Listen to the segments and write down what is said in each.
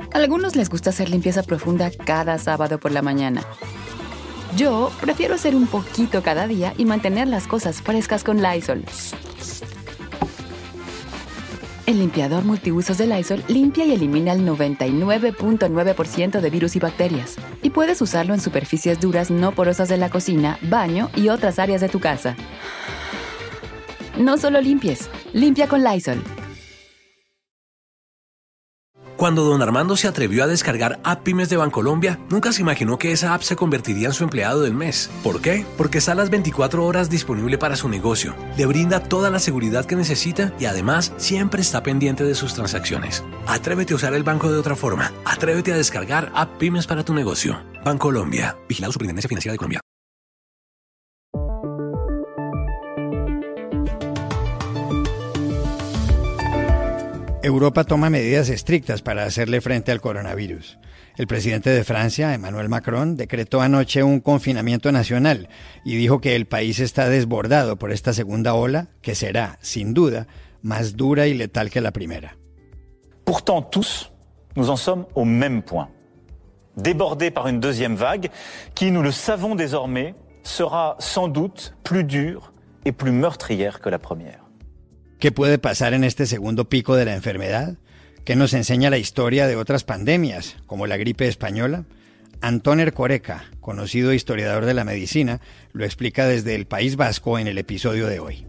A algunos les gusta hacer limpieza profunda cada sábado por la mañana. Yo prefiero hacer un poquito cada día y mantener las cosas frescas con Lysol. El limpiador multiusos de Lysol limpia y elimina el 99.9% de virus y bacterias. Y puedes usarlo en superficies duras no porosas de la cocina, baño y otras áreas de tu casa. No solo limpies, limpia con Lysol. Cuando don Armando se atrevió a descargar App Pymes de Bancolombia, nunca se imaginó que esa app se convertiría en su empleado del mes. ¿Por qué? Porque está a las 24 horas disponible para su negocio. Le brinda toda la seguridad que necesita y además siempre está pendiente de sus transacciones. Atrévete a usar el banco de otra forma. Atrévete a descargar App Pymes para tu negocio. Bancolombia. Vigilado Superintendencia Financiera de Colombia. Europa toma medidas estrictas para hacerle frente al coronavirus. El presidente de Francia, Emmanuel Macron, decretó anoche un confinamiento nacional y dijo que el país está desbordado por esta segunda ola, que será, sin duda, más dura y letal que la primera. Pourtant, tous, nous en sommes au même point. Débordés par une deuxième vague qui, nous le savons désormais, sera sans doute plus dure et plus meurtrière que la première. ¿Qué puede pasar en este segundo pico de la enfermedad? ¿Qué nos enseña la historia de otras pandemias, como la gripe española? Antón Erkoreka, conocido historiador de la medicina, lo explica desde el País Vasco en el episodio de hoy.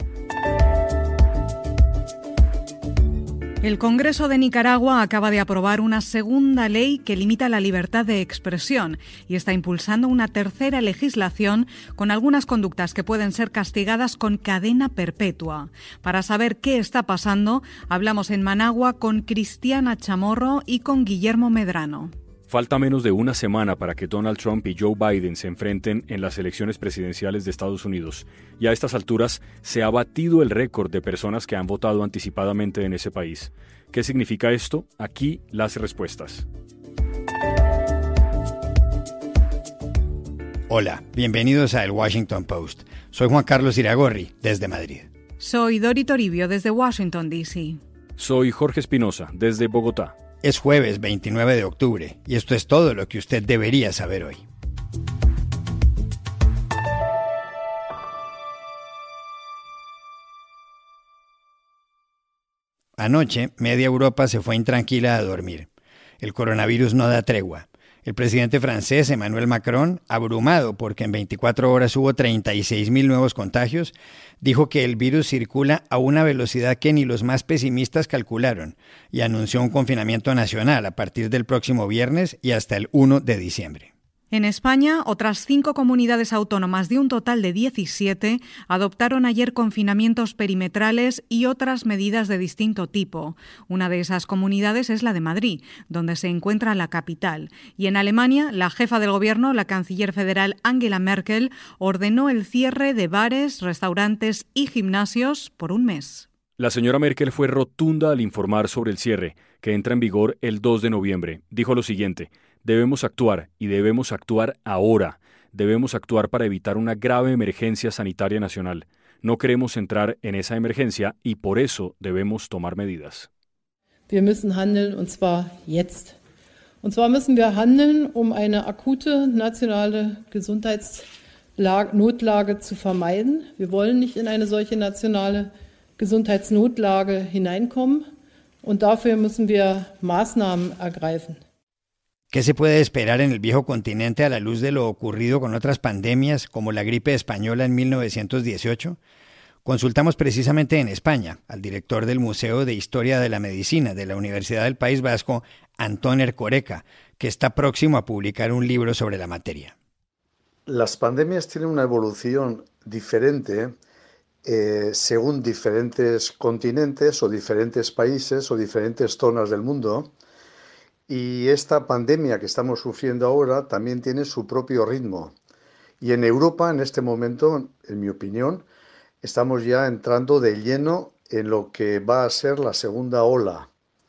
El Congreso de Nicaragua acaba de aprobar una segunda ley que limita la libertad de expresión y está impulsando una tercera legislación con algunas conductas que pueden ser castigadas con cadena perpetua. Para saber qué está pasando, hablamos en Managua con Cristiana Chamorro y con Guillermo Medrano. Falta menos de una semana para que Donald Trump y Joe Biden se enfrenten en las elecciones presidenciales de Estados Unidos, y a estas alturas se ha batido el récord de personas que han votado anticipadamente en ese país. ¿Qué significa esto? Aquí las respuestas. Hola, bienvenidos a El Washington Post. Soy Juan Carlos Iragorri, desde Madrid. Soy Dori Toribio, desde Washington, D.C. Soy Jorge Espinosa, desde Bogotá. Es jueves 29 de octubre y esto es todo lo que usted debería saber hoy. Anoche, media Europa se fue intranquila a dormir. El coronavirus no da tregua. El presidente francés, Emmanuel Macron, abrumado porque en 24 horas hubo 36.000 nuevos contagios, dijo que el virus circula a una velocidad que ni los más pesimistas calcularon y anunció un confinamiento nacional a partir del próximo viernes y hasta el 1 de diciembre. En España, otras 5 comunidades autónomas de un total de 17 adoptaron ayer confinamientos perimetrales y otras medidas de distinto tipo. Una de esas comunidades es la de Madrid, donde se encuentra la capital. Y en Alemania, la jefa del gobierno, la canciller federal Angela Merkel, ordenó el cierre de bares, restaurantes y gimnasios por un mes. La señora Merkel fue rotunda al informar sobre el cierre, que entra en vigor el 2 de noviembre. Dijo lo siguiente: debemos actuar y debemos actuar ahora. Debemos actuar para evitar una grave emergencia sanitaria nacional. No queremos entrar en esa emergencia y por eso debemos tomar medidas. Wir müssen handeln und zwar jetzt. Und zwar müssen wir handeln, eine akute nationale Gesundheitsnotlage zu vermeiden. Wir wollen nicht in eine solche nationale Gesundheitsnotlage hineinkommen und dafür müssen wir Maßnahmen ergreifen. ¿Qué se puede esperar en el viejo continente a la luz de lo ocurrido con otras pandemias como la gripe española en 1918? Consultamos precisamente en España al director del Museo de Historia de la Medicina de la Universidad del País Vasco, Antón Erkoreka, que está próximo a publicar un libro sobre la materia. Las pandemias tienen una evolución diferente según diferentes continentes o diferentes países o diferentes zonas del mundo. Y esta pandemia que estamos sufriendo ahora también tiene su propio ritmo. Y en Europa, en este momento, en mi opinión, estamos ya entrando de lleno en lo que va a ser la segunda ola.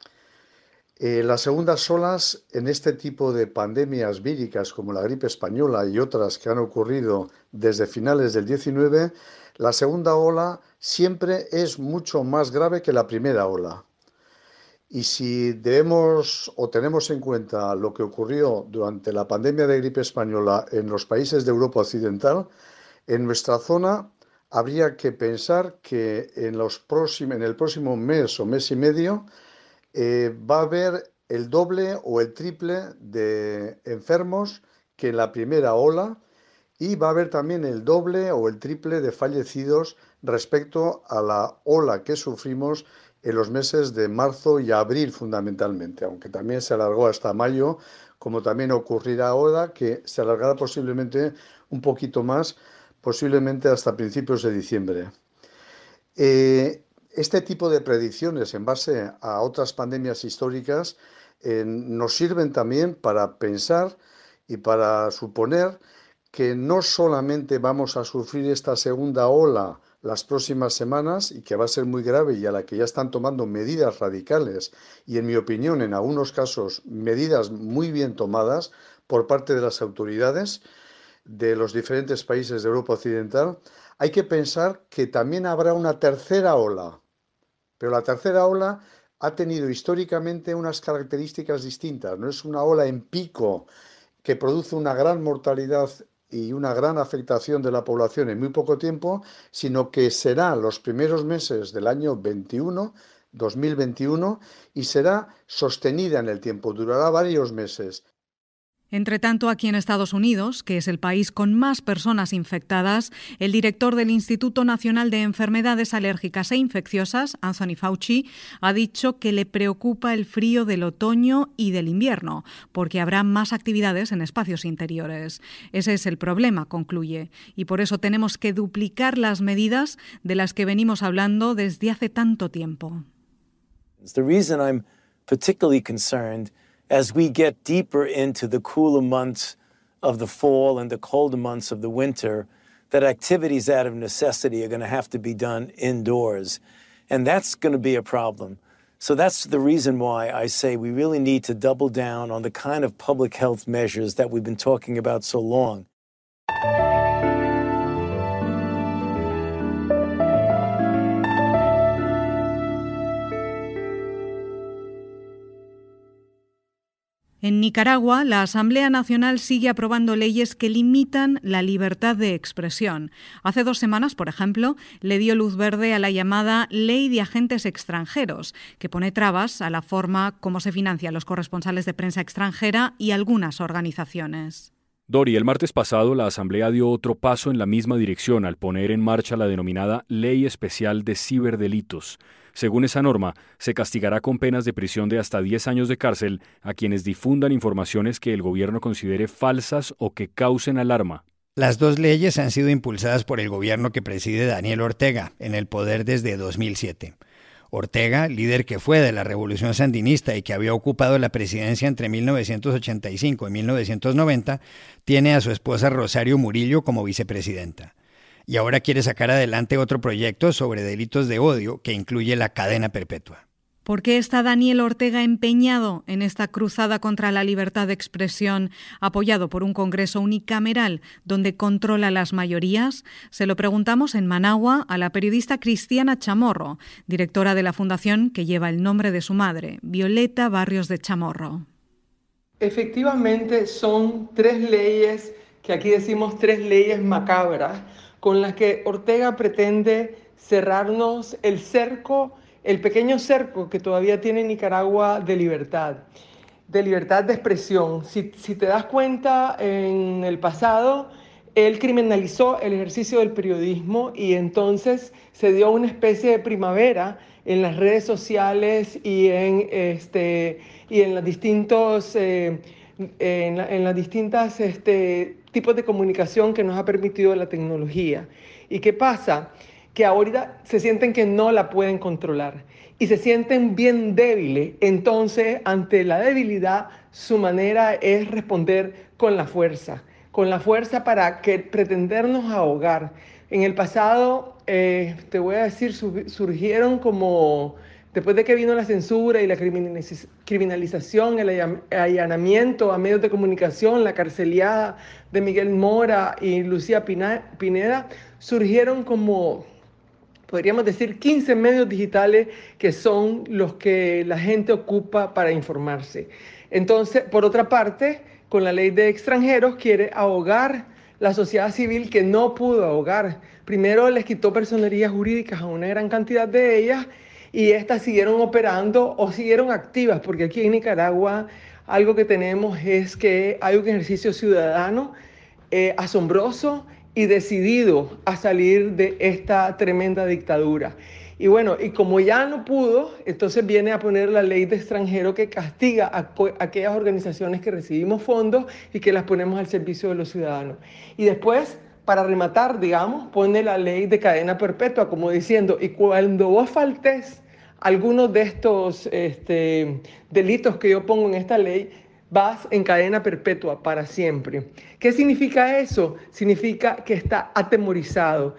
Las segundas olas en este tipo de pandemias víricas como la gripe española y otras que han ocurrido desde finales del 19, la segunda ola siempre es mucho más grave que la primera ola. Y si debemos o tenemos en cuenta lo que ocurrió durante la pandemia de gripe española en los países de Europa Occidental, en nuestra zona habría que pensar que en el próximo mes o mes y medio va a haber el doble o el triple de enfermos que en la primera ola, y va a haber también el doble o el triple de fallecidos respecto a la ola que sufrimos en los meses de marzo y abril fundamentalmente, aunque también se alargó hasta mayo, como también ocurrirá ahora, que se alargará posiblemente un poquito más, posiblemente hasta principios de diciembre. Este tipo de predicciones en base a otras pandemias históricas nos sirven también para pensar y para suponer que no solamente vamos a sufrir esta segunda ola las próximas semanas, y que va a ser muy grave y a la que ya están tomando medidas radicales y, en mi opinión, en algunos casos, medidas muy bien tomadas por parte de las autoridades de los diferentes países de Europa Occidental. Hay que pensar que también habrá una tercera ola, pero la tercera ola ha tenido históricamente unas características distintas. No es una ola en pico que produce una gran mortalidad y una gran afectación de la población en muy poco tiempo, sino que será los primeros meses del año 2021, y será sostenida en el tiempo, durará varios meses. Entre tanto, aquí en Estados Unidos, que es el país con más personas infectadas, el director del Instituto Nacional de Enfermedades Alérgicas e Infecciosas, Anthony Fauci, ha dicho que le preocupa el frío del otoño y del invierno, porque habrá más actividades en espacios interiores. Ese es el problema, concluye, y por eso tenemos que duplicar las medidas de las que venimos hablando desde hace tanto tiempo. The reason I'm particularly concerned as we get deeper into the cooler months of the fall and the colder months of the winter, that activities out of necessity are going to have to be done indoors. And that's going to be a problem. So that's the reason why I say we really need to double down on the kind of public health measures that we've been talking about so long. En Nicaragua, la Asamblea Nacional sigue aprobando leyes que limitan la libertad de expresión. Hace 2 semanas, por ejemplo, le dio luz verde a la llamada Ley de Agentes Extranjeros, que pone trabas a la forma como se financian los corresponsales de prensa extranjera y algunas organizaciones. Dori, el martes pasado la Asamblea dio otro paso en la misma dirección al poner en marcha la denominada Ley Especial de Ciberdelitos. Según esa norma, se castigará con penas de prisión de hasta 10 años de cárcel a quienes difundan informaciones que el gobierno considere falsas o que causen alarma. Las 2 leyes han sido impulsadas por el gobierno que preside Daniel Ortega, en el poder desde 2007. Ortega, líder que fue de la Revolución Sandinista y que había ocupado la presidencia entre 1985 y 1990, tiene a su esposa Rosario Murillo como vicepresidenta. Y ahora quiere sacar adelante otro proyecto sobre delitos de odio que incluye la cadena perpetua. ¿Por qué está Daniel Ortega empeñado en esta cruzada contra la libertad de expresión, apoyado por un Congreso unicameral donde controla las mayorías? Se lo preguntamos en Managua a la periodista Cristiana Chamorro, directora de la fundación que lleva el nombre de su madre, Violeta Barrios de Chamorro. Efectivamente, son 3 leyes, que aquí decimos 3 leyes macabras, con las que Ortega pretende cerrarnos el cerco, el pequeño cerco que todavía tiene Nicaragua de libertad de expresión. Si te das cuenta, en el pasado, él criminalizó el ejercicio del periodismo y entonces se dio una especie de primavera en las redes sociales y en las distintas tipos de comunicación que nos ha permitido la tecnología. ¿Y qué pasa? Que ahorita se sienten que no la pueden controlar y se sienten bien débiles. Entonces, ante la debilidad, su manera es responder con la fuerza para pretendernos ahogar. En el pasado, te voy a decir, surgieron como, después de que vino la censura y la criminalización, el allanamiento a medios de comunicación, la carceleada de Miguel Mora y Lucía Pineda, surgieron como podríamos decir 15 medios digitales que son los que la gente ocupa para informarse. Entonces, por otra parte, con la ley de extranjeros quiere ahogar la sociedad civil que no pudo ahogar. Primero les quitó personerías jurídicas a una gran cantidad de ellas y estas siguieron operando o siguieron activas, porque aquí en Nicaragua algo que tenemos es que hay un ejercicio ciudadano asombroso y decidido a salir de esta tremenda dictadura. Y bueno, y como ya no pudo, entonces viene a poner la ley de extranjero que castiga a aquellas organizaciones que recibimos fondos y que las ponemos al servicio de los ciudadanos. Y después, para rematar, digamos, pone la ley de cadena perpetua, como diciendo, y cuando vos faltes algunos de estos delitos que yo pongo en esta ley, vas en cadena perpetua para siempre. ¿Qué significa eso? Significa que está atemorizado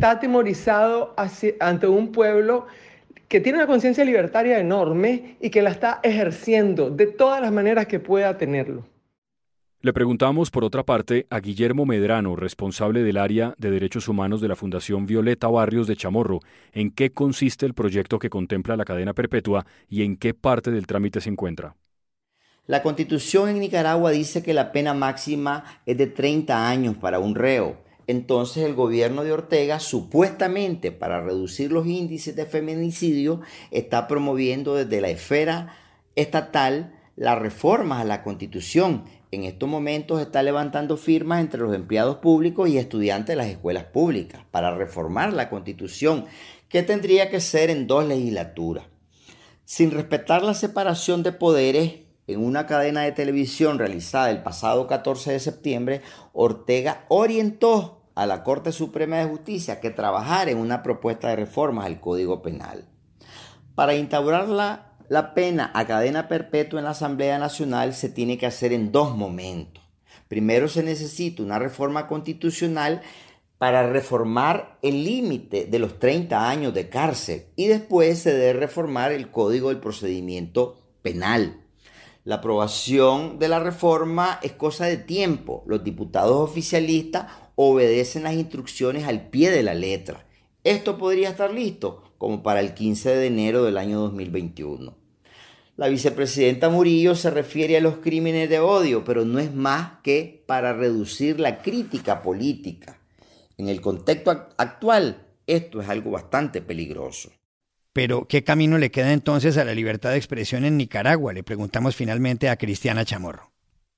ante un pueblo que tiene una conciencia libertaria enorme y que la está ejerciendo de todas las maneras que pueda tenerlo. Le preguntamos, por otra parte, a Guillermo Medrano, responsable del área de Derechos Humanos de la Fundación Violeta Barrios de Chamorro, en qué consiste el proyecto que contempla la cadena perpetua y en qué parte del trámite se encuentra. La Constitución en Nicaragua dice que la pena máxima es de 30 años para un reo. Entonces el gobierno de Ortega, supuestamente para reducir los índices de feminicidio, está promoviendo desde la esfera estatal las reformas a la Constitución. En estos momentos está levantando firmas entre los empleados públicos y estudiantes de las escuelas públicas para reformar la Constitución, que tendría que ser en 2 legislaturas. Sin respetar la separación de poderes, en una cadena de televisión realizada el pasado 14 de septiembre, Ortega orientó a la Corte Suprema de Justicia que trabajara en una propuesta de reformas al Código Penal. Para instaurar la pena a cadena perpetua en la Asamblea Nacional se tiene que hacer en 2 momentos. Primero se necesita una reforma constitucional para reformar el límite de los 30 años de cárcel y después se debe reformar el Código del Procedimiento Penal. La aprobación de la reforma es cosa de tiempo. Los diputados oficialistas obedecen las instrucciones al pie de la letra. Esto podría estar listo como para el 15 de enero del año 2021. La vicepresidenta Murillo se refiere a los crímenes de odio, pero no es más que para reducir la crítica política. En el contexto actual, esto es algo bastante peligroso. Pero, ¿qué camino le queda entonces a la libertad de expresión en Nicaragua? Le preguntamos finalmente a Cristiana Chamorro.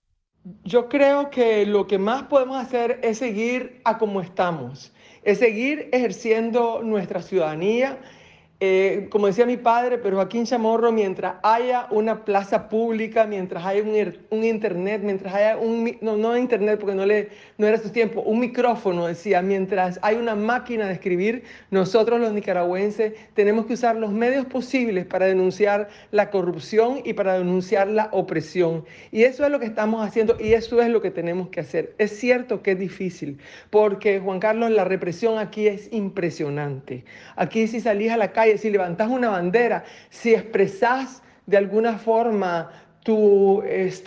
Yo creo que lo que más podemos hacer es seguir a como estamos, es seguir ejerciendo nuestra ciudadanía. Como decía mi padre, pero aquí en Chamorro, mientras haya una plaza pública, mientras haya un internet, mientras haya no internet porque no era su tiempo, un micrófono, decía, mientras hay una máquina de escribir, nosotros los nicaragüenses tenemos que usar los medios posibles para denunciar la corrupción y para denunciar la opresión. Y eso es lo que estamos haciendo y eso es lo que tenemos que hacer. Es cierto que es difícil, porque, Juan Carlos, la represión aquí es impresionante. Aquí si salís a la calle, si levantás una bandera, si expresás de alguna forma tu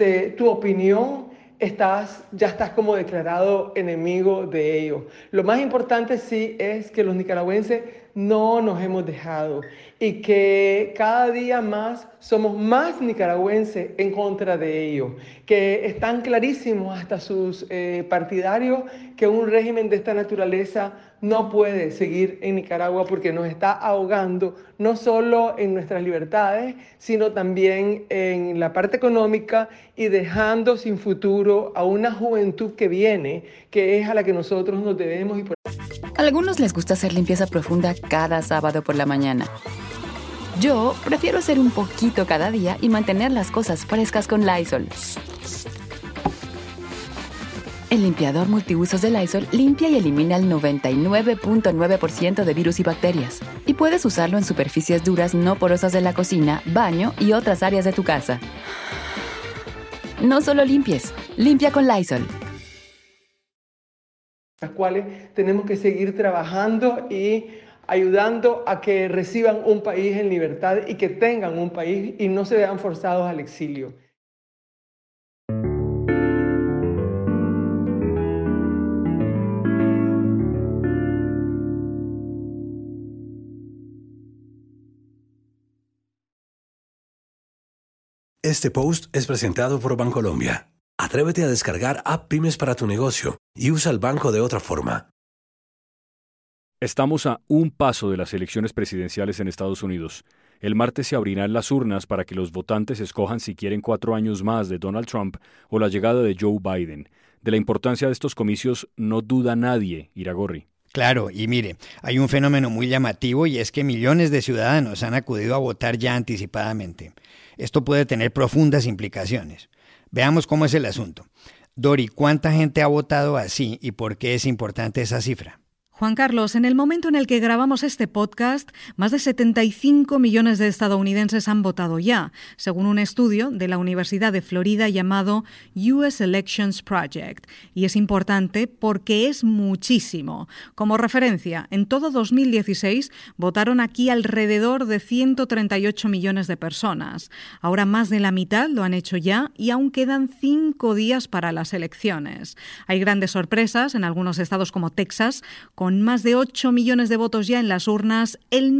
opinión, ya estás como declarado enemigo de ellos. Lo más importante sí es que los nicaragüenses no nos hemos dejado y que cada día más somos más nicaragüenses en contra de ellos, que están clarísimos hasta sus partidarios que un régimen de esta naturaleza no puede seguir en Nicaragua porque nos está ahogando no solo en nuestras libertades, sino también en la parte económica y dejando sin futuro a una juventud que viene, que es a la que nosotros nos debemos. A algunos les gusta hacer limpieza profunda cada sábado por la mañana. Yo prefiero hacer un poquito cada día y mantener las cosas frescas con Lysol. El limpiador multiusos de Lysol limpia y elimina el 99.9% de virus y bacterias. Y puedes usarlo en superficies duras no porosas de la cocina, baño y otras áreas de tu casa. No solo limpies, limpia con Lysol. Las cuales tenemos que seguir trabajando y ayudando a que reciban un país en libertad y que tengan un país y no se vean forzados al exilio. Este post es presentado por Bancolombia. Atrévete a descargar App Pymes para tu negocio y usa el banco de otra forma. Estamos a un paso de las elecciones presidenciales en Estados Unidos. El martes se abrirán las urnas para que los votantes escojan si quieren 4 años más de Donald Trump o la llegada de Joe Biden. De la importancia de estos comicios no duda nadie, Iragorri. Claro, y mire, hay un fenómeno muy llamativo y es que millones de ciudadanos han acudido a votar ya anticipadamente. Esto puede tener profundas implicaciones. Veamos cómo es el asunto. Dori, ¿cuánta gente ha votado así y por qué es importante esa cifra? Juan Carlos, en el momento en el que grabamos este podcast, más de 75 millones de estadounidenses han votado ya, según un estudio de la Universidad de Florida llamado US Elections Project. Y es importante porque es muchísimo. Como referencia, en todo 2016 votaron aquí alrededor de 138 millones de personas. Ahora más de la mitad lo han hecho ya y aún quedan 5 días para las elecciones. Hay grandes sorpresas en algunos estados como Texas, con más de 8 millones de votos ya en las urnas, el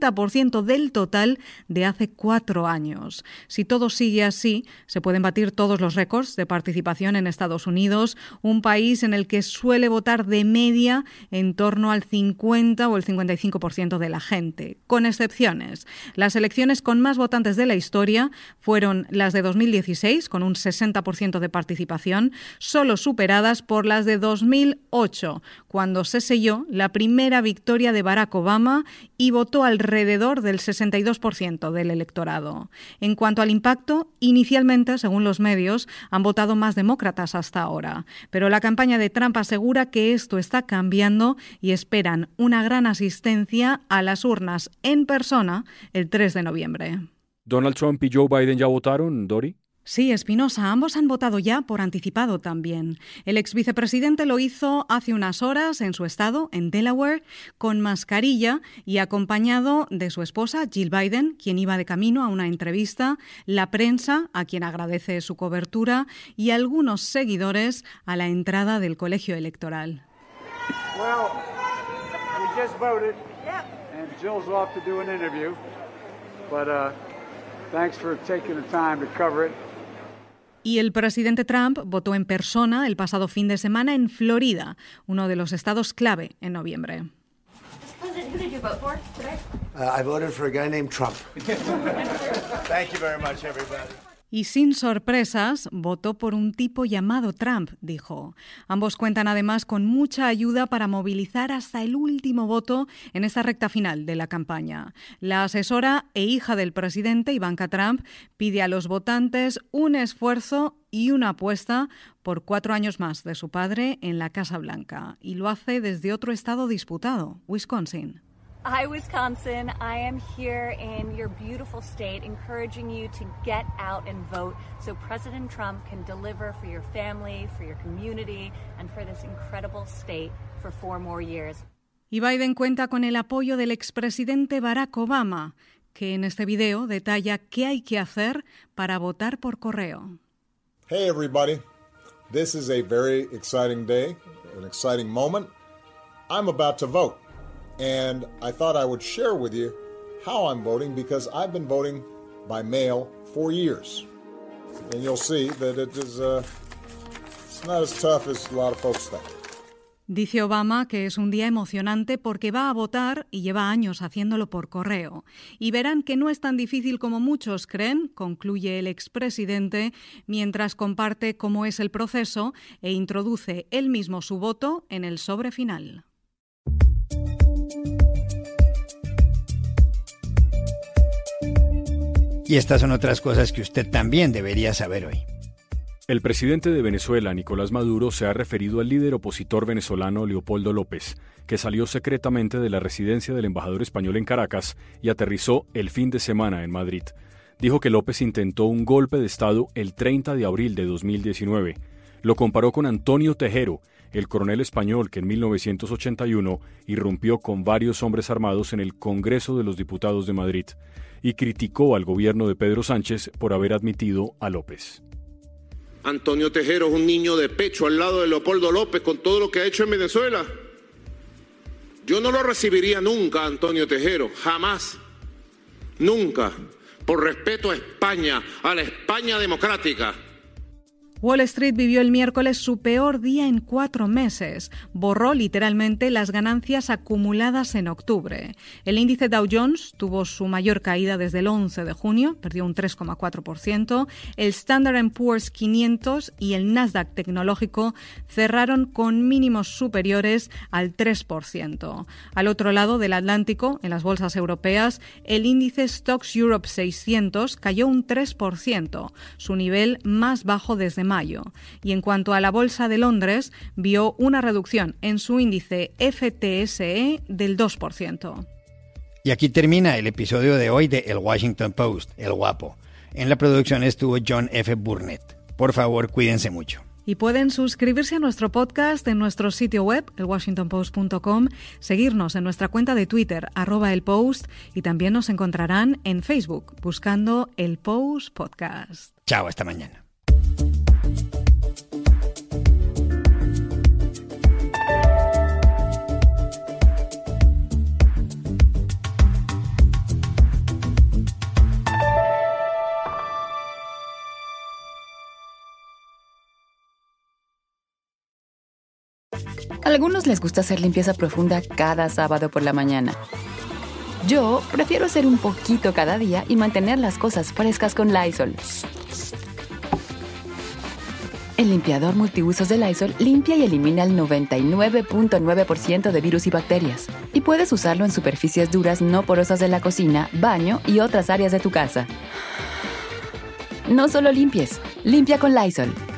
90% del total de hace 4 años. Si todo sigue así, se pueden batir todos los récords de participación en Estados Unidos, un país en el que suele votar de media en torno al 50 o el 55% de la gente, con excepciones. Las elecciones con más votantes de la historia fueron las de 2016, con un 60% de participación, solo superadas por las de 2008, cuando se selló la primera victoria de Barack Obama y votó alrededor del 62% del electorado. En cuanto al impacto, inicialmente, según los medios, han votado más demócratas hasta ahora. Pero la campaña de Trump asegura que esto está cambiando y esperan una gran asistencia a las urnas en persona el 3 de noviembre. ¿Donald Trump y Joe Biden ya votaron, Dori? Sí, Espinosa, ambos han votado ya por anticipado también. El exvicepresidente lo hizo hace unas horas en su estado, en Delaware, con mascarilla y acompañado de su esposa, Jill Biden, quien iba de camino a una entrevista, la prensa, a quien agradece su cobertura, y algunos seguidores a la entrada del colegio electoral. Well, we just voted, and Jill's off to do an interview, but thanks for taking the time to cover it. Y el presidente Trump votó en persona el pasado fin de semana en Florida, uno de los estados clave en noviembre. Who did you vote for today? I voted for a guy named Trump. Thank you very much, everybody. Y sin sorpresas, votó por un tipo llamado Trump, dijo. Ambos cuentan además con mucha ayuda para movilizar hasta el último voto en esta recta final de la campaña. La asesora e hija del presidente, Ivanka Trump, pide a los votantes un esfuerzo y una apuesta por 4 años más de su padre en la Casa Blanca. Y lo hace desde otro estado disputado, Wisconsin. Hi, Wisconsin. I am here in your beautiful state, encouraging you to get out and vote so President Trump can deliver for your family, for your community, and for this incredible state for 4 more years. Y Biden cuenta con el apoyo del expresidente Barack Obama, que en este video detalla qué hay que hacer para votar por correo. Hey, everybody. This is a very exciting day, an exciting moment. I'm about to vote. And I thought I would share with you how I'm voting because I've been voting by mail for years. And you'll see that it is it's not as tough as a lot of folks think. Dice Obama que es un día emocionante porque va a votar y lleva años haciéndolo por correo. Y verán que no es tan difícil como muchos creen, concluye el expresidente, mientras comparte cómo es el proceso e introduce él mismo su voto en el sobre final. Y estas son otras cosas que usted también debería saber hoy. El presidente de Venezuela, Nicolás Maduro, se ha referido al líder opositor venezolano Leopoldo López, que salió secretamente de la residencia del embajador español en Caracas y aterrizó el fin de semana en Madrid. Dijo que López intentó un golpe de Estado el 30 de abril de 2019. Lo comparó con Antonio Tejero, el coronel español que en 1981 irrumpió con varios hombres armados en el Congreso de los Diputados de Madrid y criticó al gobierno de Pedro Sánchez por haber admitido a López. Antonio Tejero es un niño de pecho al lado de Leopoldo López con todo lo que ha hecho en Venezuela. Yo no lo recibiría nunca, Antonio Tejero, jamás, nunca, por respeto a España, a la España democrática. Wall Street vivió el miércoles su peor día en 4 meses. Borró literalmente las ganancias acumuladas en octubre. El índice Dow Jones tuvo su mayor caída desde el 11 de junio, perdió un 3,4%. El Standard & Poor's 500 y el Nasdaq tecnológico cerraron con mínimos superiores al 3%. Al otro lado del Atlántico, en las bolsas europeas, el índice Stocks Europe 600 cayó un 3%, su nivel más bajo desde mayo. Y en cuanto a la Bolsa de Londres, vio una reducción en su índice FTSE del 2%. Y aquí termina el episodio de hoy de El Washington Post, El Guapo. En la producción estuvo John F. Burnett. Por favor, cuídense mucho. Y pueden suscribirse a nuestro podcast en nuestro sitio web, elwashingtonpost.com, seguirnos en nuestra cuenta de Twitter, @elpost, y también nos encontrarán en Facebook, buscando El Post Podcast. Chao, hasta mañana. A algunos les gusta hacer limpieza profunda cada sábado por la mañana. Yo prefiero hacer un poquito cada día y mantener las cosas frescas con Lysol. El limpiador multiusos de Lysol limpia y elimina el 99.9% de virus y bacterias. Y puedes usarlo en superficies duras no porosas de la cocina, baño y otras áreas de tu casa. No solo limpies, limpia con Lysol.